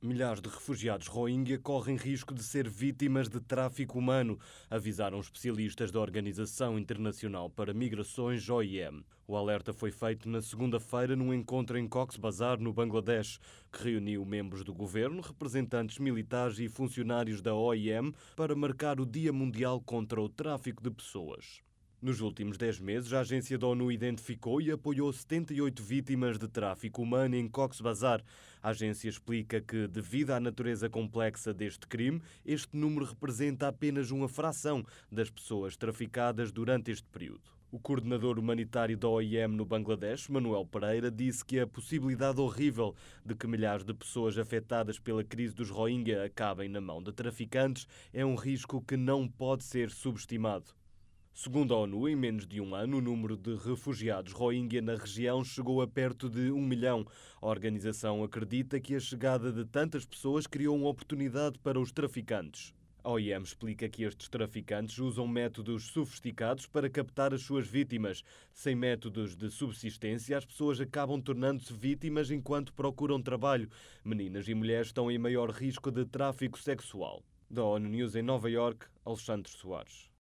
Milhares de refugiados Rohingya correm risco de ser vítimas de tráfico humano, avisaram especialistas da Organização Internacional para Migrações, OIM. O alerta foi feito na segunda-feira num encontro em Cox's Bazar, no Bangladesh, que reuniu membros do governo, representantes militares e funcionários da OIM para marcar o Dia Mundial contra o Tráfico de Pessoas. Nos últimos 10 meses, a agência da ONU identificou e apoiou 78 vítimas de tráfico humano em Cox's Bazar. A agência explica que, devido à natureza complexa deste crime, este número representa apenas uma fração das pessoas traficadas durante este período. O coordenador humanitário da OIM no Bangladesh, Manuel Pereira, disse que a possibilidade horrível de que milhares de pessoas afetadas pela crise dos Rohingya acabem na mão de traficantes é um risco que não pode ser subestimado. Segundo a ONU, em menos de um ano, o número de refugiados Rohingya na região chegou a perto de 1 milhão. A organização acredita que a chegada de tantas pessoas criou uma oportunidade para os traficantes. A OIM explica que estes traficantes usam métodos sofisticados para captar as suas vítimas. Sem métodos de subsistência, as pessoas acabam tornando-se vítimas enquanto procuram trabalho. Meninas e mulheres estão em maior risco de tráfico sexual. Da ONU News em Nova Iorque, Alexandre Soares.